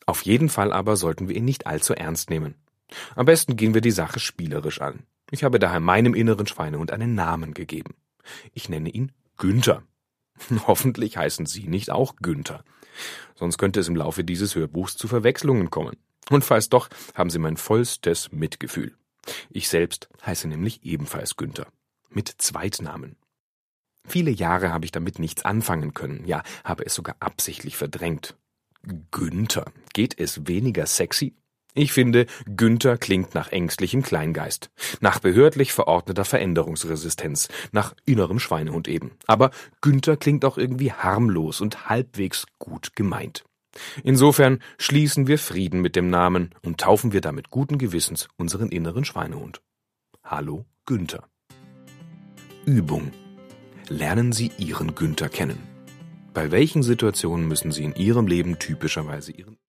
Auf jeden Fall aber sollten wir ihn nicht allzu ernst nehmen. Am besten gehen wir die Sache spielerisch an. Ich habe daher meinem inneren Schweinehund einen Namen gegeben. Ich nenne ihn Günther. Hoffentlich heißen Sie nicht auch Günther. Sonst könnte es im Laufe dieses Hörbuchs zu Verwechslungen kommen. Und falls doch, haben Sie mein vollstes Mitgefühl. Ich selbst heiße nämlich ebenfalls Günther. Mit Zweitnamen. Viele Jahre habe ich damit nichts anfangen können, ja, habe es sogar absichtlich verdrängt. Günther, geht es weniger sexy? Ich finde, Günther klingt nach ängstlichem Kleingeist, nach behördlich verordneter Veränderungsresistenz, nach innerem Schweinehund eben. Aber Günther klingt auch irgendwie harmlos und halbwegs gut gemeint. Insofern schließen wir Frieden mit dem Namen und taufen wir damit guten Gewissens unseren inneren Schweinehund. Hallo Günther. Übung. Lernen Sie Ihren Günther kennen. Bei welchen Situationen müssen Sie in Ihrem Leben typischerweise Ihren